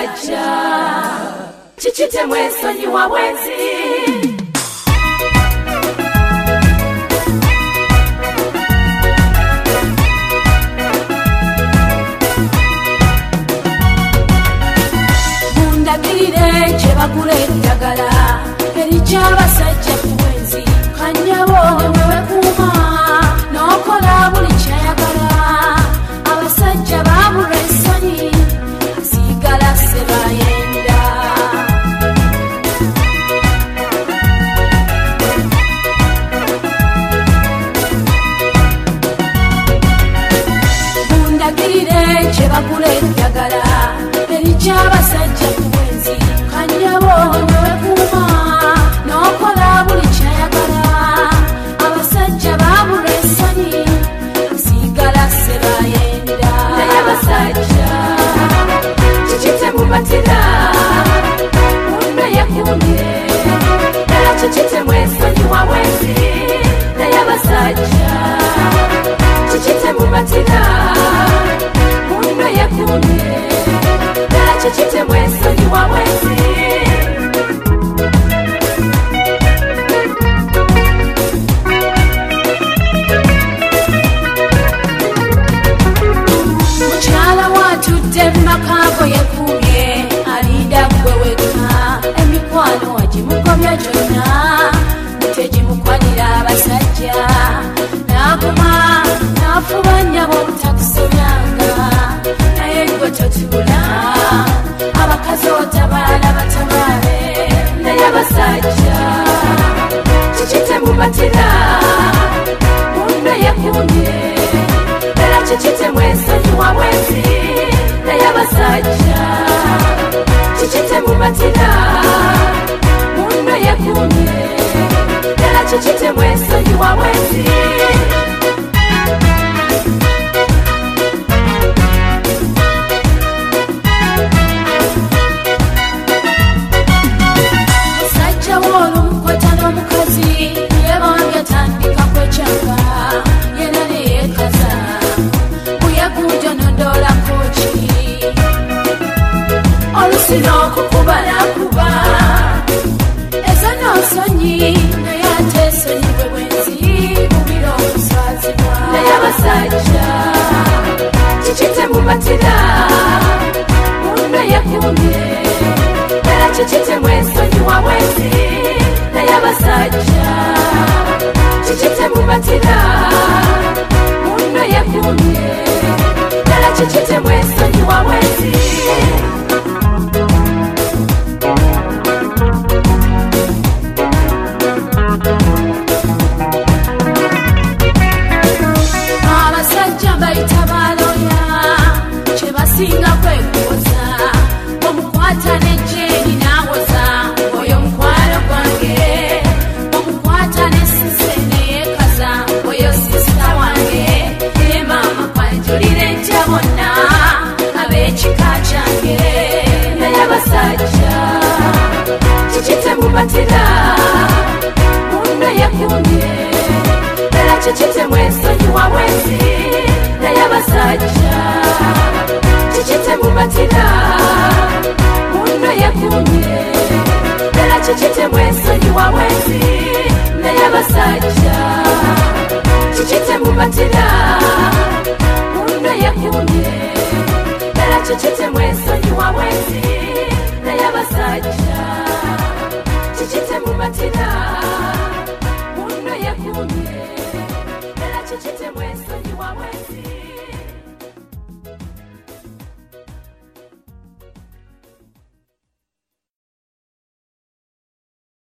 y'abasajja kikite mwesonyi wa bwenzi mundagirire kye bagula eddagala eriky'abasajja ku bwenzi kanyabo wewe kuuma n'okola buli kyayagala abasajja baabulwa essonyi asigala sebayenda mundagirire kye bagula eddagala eriky'abasajja ku bwenzi kanyabo wewe kuuma n'okola buli kyayagala abasajja baabulwa essonyi asigala sebayenda naye abasajja kikite mumatira munno yekumye ddala kikite mwesonyi wa bwenzi naye abasajja kikite mumatira munno yekumye ddala kikite mwesonyi wa bwenzi makago yekumye alida gwe weka emikwano wagimukomya gyonna tegimukwanira abasajja nakuma nafuba nnyabo obutakusobyanga naye gwe totula abakazi otabaala batabaale naye abasajja kikite mumatira munno yekumye ddala kikite mwesonyi wa bwenzi naye abasajja kikite mumatira munno yekumye ddala kikite mwesonyi wa bwenzi musajja w'olumukwata n'omukazi yebanga atandika kwekyanga yena neyekaza buyagunjo nondolako ki olusino okukuba nakuba ezo nosonyi naye ate esonyi bwe bwenzi bubira okuswazibwa naye abasajja kikite mumatira munno yekumye ddala kikite mwesonyi wa bwenzi naye abasajja kikite mumatira munno yekumye ddala kikite mwesonyi wa bwenzi abasajja bayita baloya kye basinga kwekuwoza omukwata nejjeeni nawoza oyo mukwano gwange omukwata nesise neyekaza oyo sisita wange ye maama kwanjulire ntya bonna ab'ekika kyange naye abasajja kikite mumatira munno yekumye ddala kikite mwesonyi wa bwenzi naye abasajja kikite mumatira munno yekumye ddala kikite mwesonyi wa bwenzi naye abasajja kikite mumatira munno yekumye ddala kikite mwesonyi wa bwenzi naye abasajja kikite mumatira munno yekumye ddala kikite mwesonyi wa bwenzi